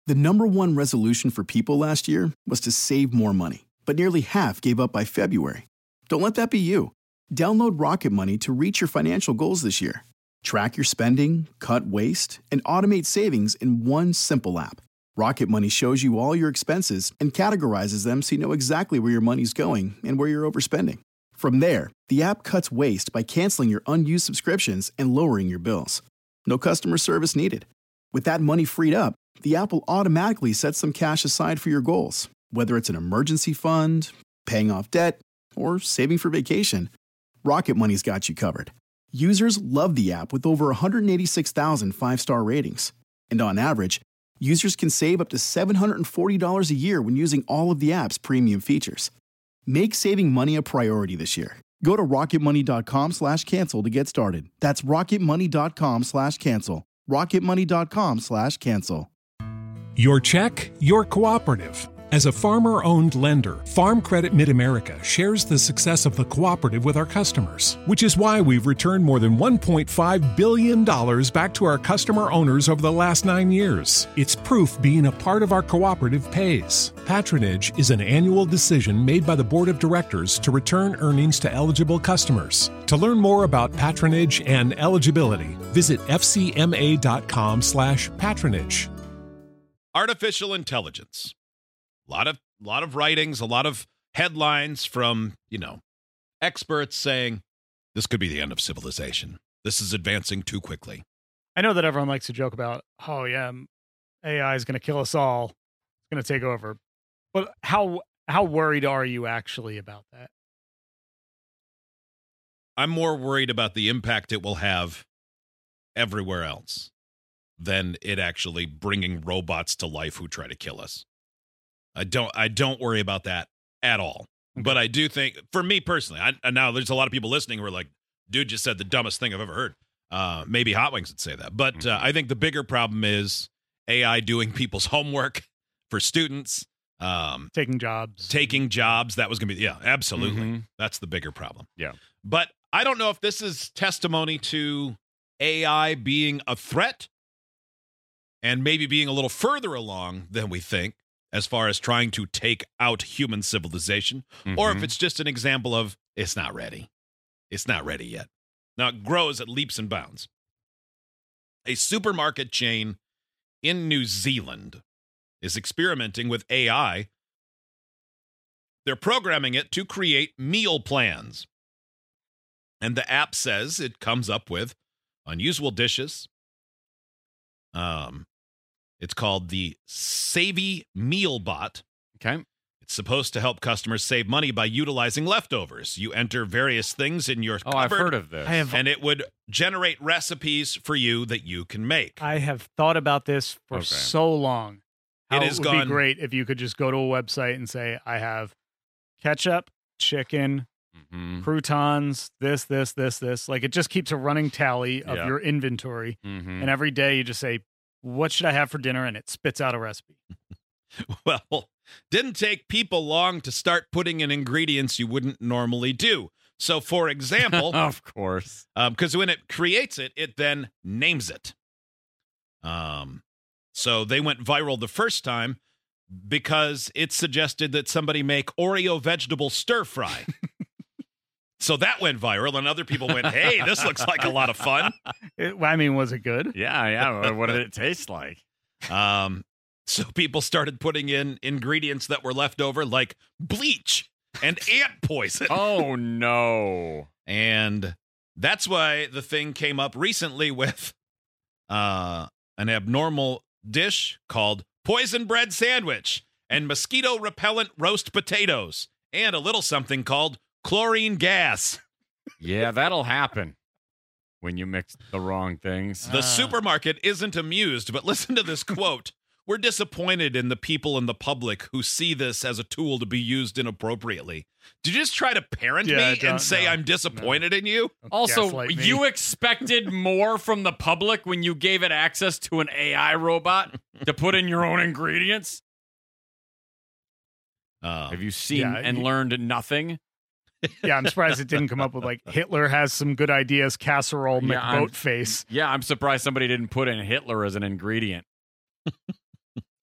The number one resolution for people last year was to save more money, but nearly half gave up by February. Don't let that be you. Download Rocket Money to reach your financial goals this year. Track your spending, cut waste, and automate savings in one simple app. Rocket Money shows you all your expenses and categorizes them so you know exactly where your money's going and where you're overspending. From there, the app cuts waste by canceling your unused subscriptions and lowering your bills. No customer service needed. With that money freed up, the app will automatically set some cash aside for your goals, whether it's an emergency fund, paying off debt, or saving for vacation. Rocket Money's got you covered. Users love the app with over 186,000 five-star ratings. And on average, users can save up to $740 a year when using all of the app's premium features. Make saving money a priority this year. Go to rocketmoney.com/cancel to get started. That's rocketmoney.com/cancel. rocketmoney.com/cancel. Your check, your cooperative. As a farmer-owned lender, Farm Credit Mid-America shares the success of the cooperative with our customers, which is why we've returned more than $1.5 billion back to our customer owners over the last 9 years. It's proof being a part of our cooperative pays. Patronage is an annual decision made by the Board of Directors to return earnings to eligible customers. To learn more about patronage and eligibility, visit fcma.com/patronage. Artificial intelligence. A lot of writings, a lot of headlines from, experts saying this could be the end of civilization. This is advancing too quickly. I know that everyone likes to joke about, oh yeah, AI is going to kill us all. It's going to take over. But how worried are you actually about that? I'm more worried about the impact it will have everywhere else than it actually bringing robots to life who try to kill us. I don't worry about that at all. Okay. But I do think, for me personally, now there's a lot of people listening who are like, dude just said the dumbest thing I've ever heard. Maybe Hot Wings would say that. But I think the bigger problem is AI doing people's homework for students. Taking jobs. That was going to be, yeah, absolutely. Mm-hmm. That's the bigger problem. Yeah. But I don't know if this is testimony to AI being a threat and maybe being a little further along than we think, as far as trying to take out human civilization, or if it's just an example of it's not ready. It's not ready yet. Now, it grows at leaps and bounds. A supermarket chain in New Zealand is experimenting with AI. They're programming it to create meal plans. And the app says it comes up with unusual dishes. It's called the Savvy Meal Bot. Okay. It's supposed to help customers save money by utilizing leftovers. You enter various things in your cupboard. I've heard of this. And it would generate recipes for you that you can make. I have thought about this for so long. It would be great if you could just go to a website and say, I have ketchup, chicken, croutons, this. Like, it just keeps a running tally of your inventory. And every day you just say, what should I have for dinner? And it spits out a recipe. Well, didn't take people long to start putting in ingredients you wouldn't normally do. So, for example, of course, because when it creates it, it then names it. So they went viral the first time because it suggested that somebody make Oreo vegetable stir fry. So that went viral, and other people went, hey, this looks like a lot of fun. Was it good? Yeah. What did it taste like? So people started putting in ingredients that were left over, like bleach and ant poison. Oh, no. And that's why the thing came up recently with an abnormal dish called poison bread sandwich and mosquito repellent roast potatoes and a little something called chlorine gas. Yeah, that'll happen when you mix the wrong things. The supermarket isn't amused, but listen to this quote. We're disappointed in the people in the public who see this as a tool to be used inappropriately. Did you just try to parent me and say I'm disappointed in you? Also, you expected more from the public when you gave it access to an AI robot to put in your own ingredients? Have you seen and learned nothing? Yeah, I'm surprised it didn't come up with, like, Hitler has some good ideas, casserole, McBoat face. Yeah, I'm surprised somebody didn't put in Hitler as an ingredient.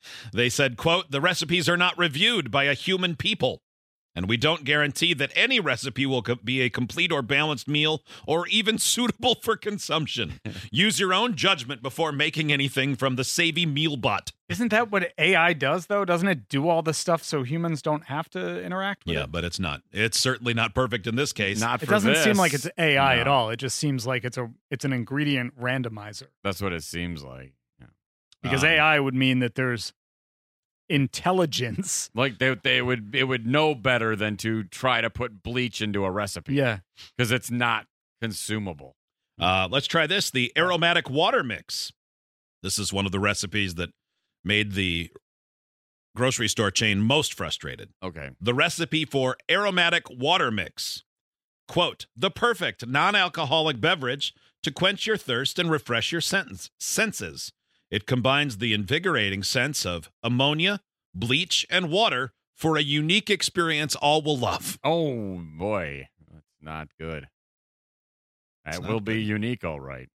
They said, quote, "The recipes are not reviewed by a human people, and we don't guarantee that any recipe will be a complete or balanced meal or even suitable for consumption. Use your own judgment before making anything from the Savvy Mealbot." Isn't that what AI does, though? Doesn't it do all this stuff so humans don't have to interact with it? Yeah, but it's not. It's certainly not perfect in this case. It doesn't seem like it's AI at all. It just seems like it's an ingredient randomizer. That's what it seems like. Yeah. Because AI would mean that there's intelligence. Like it would know better than to try to put bleach into a recipe. Yeah. Because it's not consumable. Let's try this. The aromatic water mix. This is one of the recipes that made the grocery store chain most frustrated. Okay. The recipe for aromatic water mix. Quote, "The perfect non-alcoholic beverage to quench your thirst and refresh your senses. It combines the invigorating scents of ammonia, bleach, and water for a unique experience all will love." Oh, boy. That's not good. That will be unique, all right.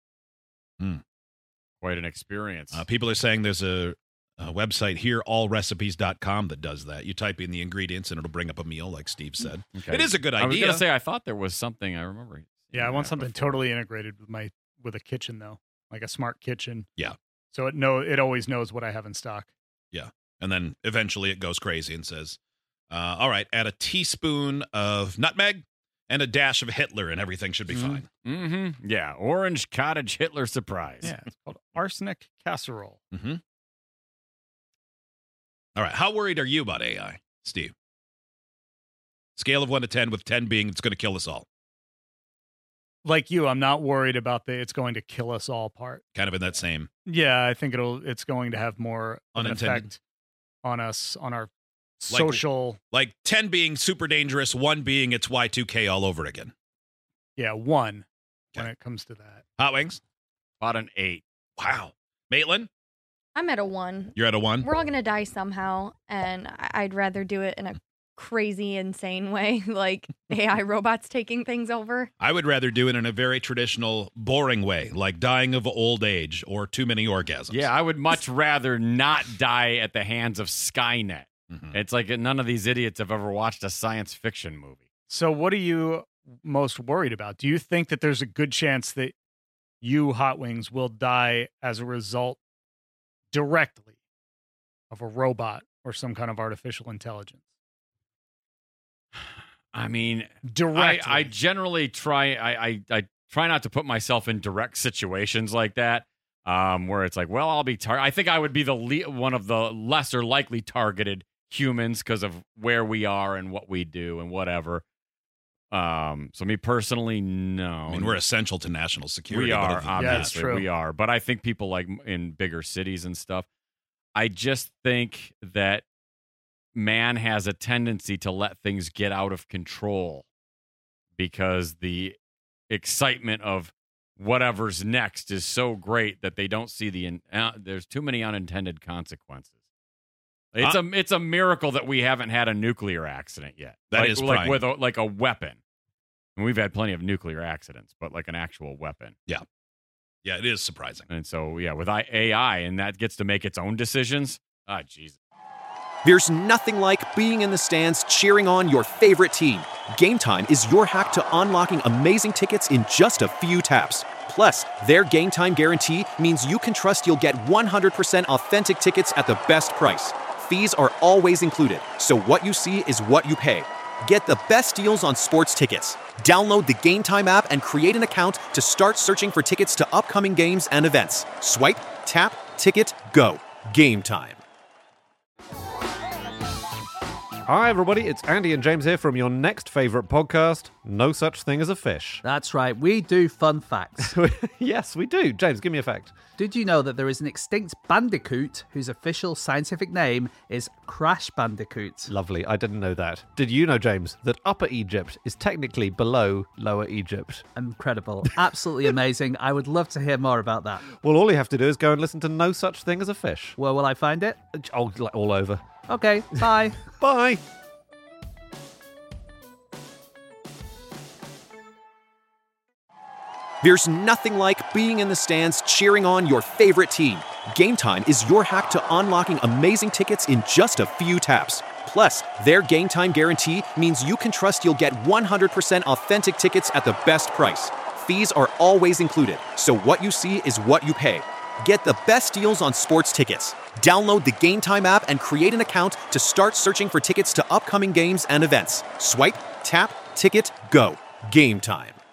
Quite an experience. People are saying there's a website here, allrecipes.com, that does that. You type in the ingredients and it'll bring up a meal, like Steve said. Okay. It is a good idea. I was going to say, I thought there was something I remember. Yeah, I want something totally integrated with a kitchen, though, like a smart kitchen. Yeah. So it always knows what I have in stock. Yeah. And then eventually it goes crazy and says, all right, add a teaspoon of nutmeg and a dash of Hitler and everything should be fine. Mm-hmm. Yeah. Orange cottage Hitler surprise. Yeah. It's called arsenic casserole. Mm-hmm. All right. How worried are you about AI, Steve? Scale of 1 to 10, with 10 being it's going to kill us all. Like you, I'm not worried about it's going to kill us all part. Kind of in that same. Yeah, I think it's going to have more of an effect on us, on our social. Like 10 being super dangerous, 1 being it's Y2K all over again. Yeah, 1 when it comes to that. Hot Wings? About an 8. Wow. Maitland? I'm at a 1. You're at a 1? We're all going to die somehow, and I'd rather do it in a crazy, insane way, like AI robots taking things over. I would rather do it in a very traditional, boring way, like dying of old age or too many orgasms. Yeah, I would much rather not die at the hands of Skynet. Mm-hmm. It's like none of these idiots have ever watched a science fiction movie. So what are you most worried about? Do you think that there's a good chance that you, Hot Wings, will die as a result directly of a robot or some kind of artificial intelligence? I mean, directly. I generally try. I try not to put myself in direct situations like that, where it's like, well, I'll be. I think I would be one of the lesser likely targeted humans because of where we are and what we do and whatever. So me personally, no. I mean, we're essential to national security. We are, obviously, true. We are. But I think people like in bigger cities and stuff. I just think that man has a tendency to let things get out of control because the excitement of whatever's next is so great that they don't see there's too many unintended consequences. It's a miracle that we haven't had a nuclear accident yet. That is like with a weapon. And we've had plenty of nuclear accidents, but like an actual weapon. Yeah. Yeah, it is surprising. And so, yeah, with AI, and that gets to make its own decisions. Ah, Jesus. There's nothing like being in the stands cheering on your favorite team. Game Time is your hack to unlocking amazing tickets in just a few taps. Plus, their Game Time guarantee means you can trust you'll get 100% authentic tickets at the best price. Fees are always included, so what you see is what you pay. Get the best deals on sports tickets. Download the Game Time app and create an account to start searching for tickets to upcoming games and events. Swipe, tap, ticket, go. Game Time. Hi everybody, it's Andy and James here from your next favourite podcast, No Such Thing as a Fish. That's right, we do fun facts. Yes, we do. James, give me a fact. Did you know that there is an extinct bandicoot whose official scientific name is Crash Bandicoot? Lovely, I didn't know that. Did you know, James, that Upper Egypt is technically below Lower Egypt? Incredible. Absolutely amazing. I would love to hear more about that. Well, all you have to do is go and listen to No Such Thing as a Fish. Where will I find it? Oh, all over. Okay, bye. Bye. There's nothing like being in the stands cheering on your favorite team. Game Time is your hack to unlocking amazing tickets in just a few taps. Plus, their Game Time guarantee means you can trust you'll get 100% authentic tickets at the best price. Fees are always included, so what you see is what you pay. Get the best deals on sports tickets. Download the Game Time app and create an account to start searching for tickets to upcoming games and events. Swipe, tap, ticket, go. Game Time.